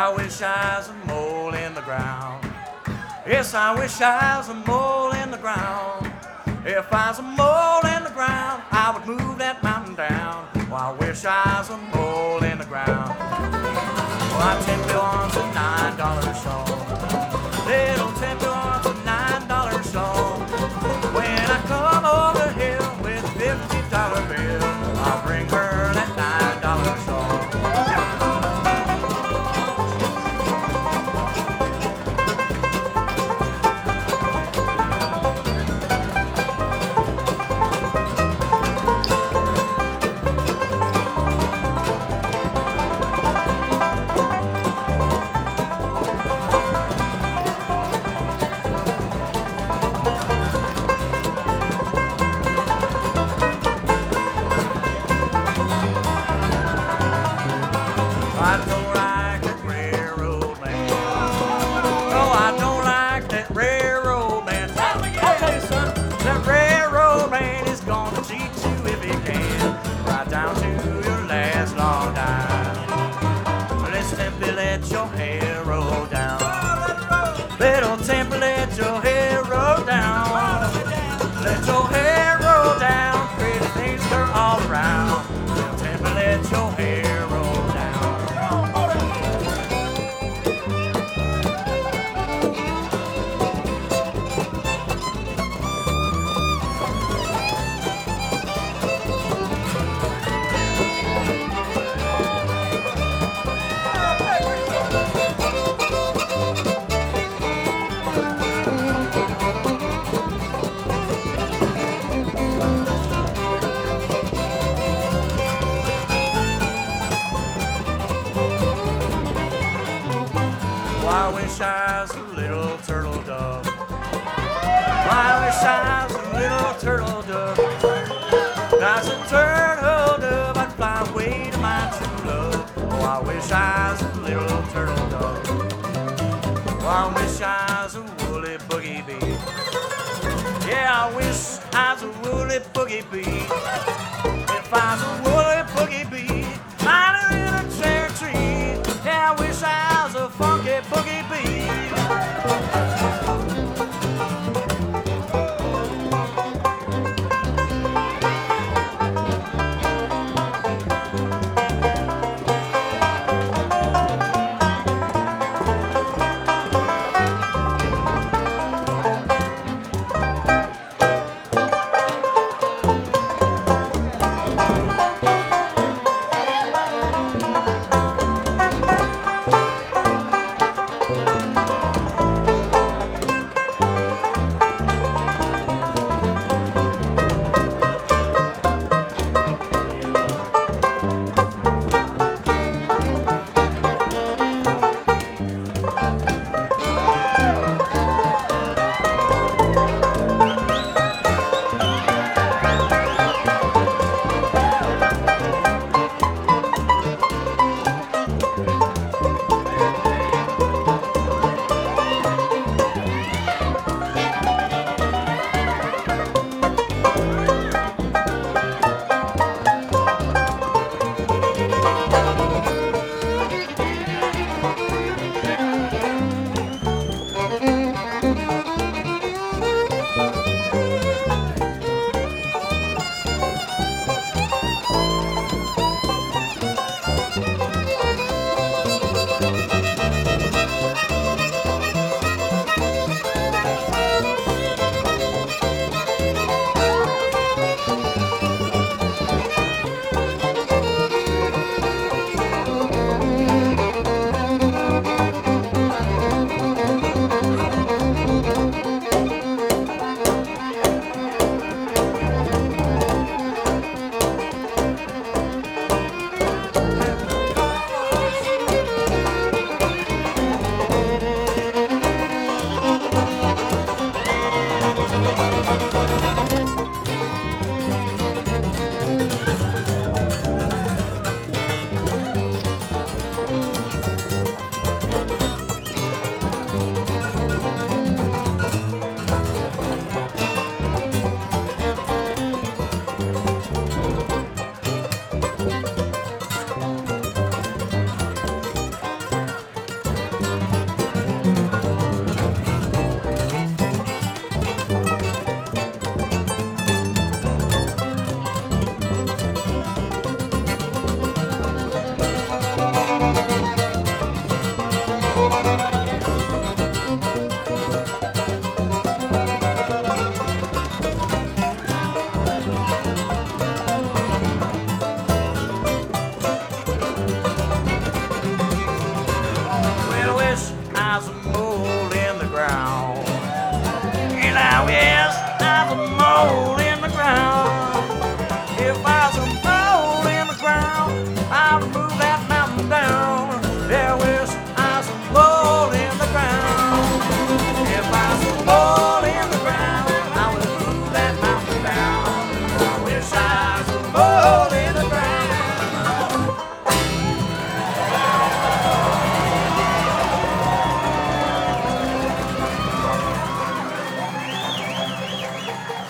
I wish I was a mole in the ground. Yes, I wish I was a mole in the ground. If I was a mole in the ground, I would move that mountain down. Oh, I wish I was a mole in the ground. Oh, I tempt wants a $9 song. Little tempt wants a $9 song. When I come over here with a $50 bill, I'll bring her that $9 song. I don't like that railroad man. No, I don't like that railroad man. I'll tell you, son, that railroad man is gonna cheat you if he can, right down to your last long dime. Let's Tempe, let your hair roll down. Little Tempe, let your hair roll down. Let your hair roll down. Pretty things are all around. Little Tempe, let your hair roll down. I wish I was a little turtle dove. I wish I was a little turtle dove. As a turtle dove, I'd fly away to my true love. Oh, I wish I was a little turtle dove. Oh, I wish I was a woolly boogie bee. Yeah, I wish I was a woolly boogie bee. If I was a woolly boogie bee, I'd live in a cherry tree. Yeah, I wish I was a funky boogie bee.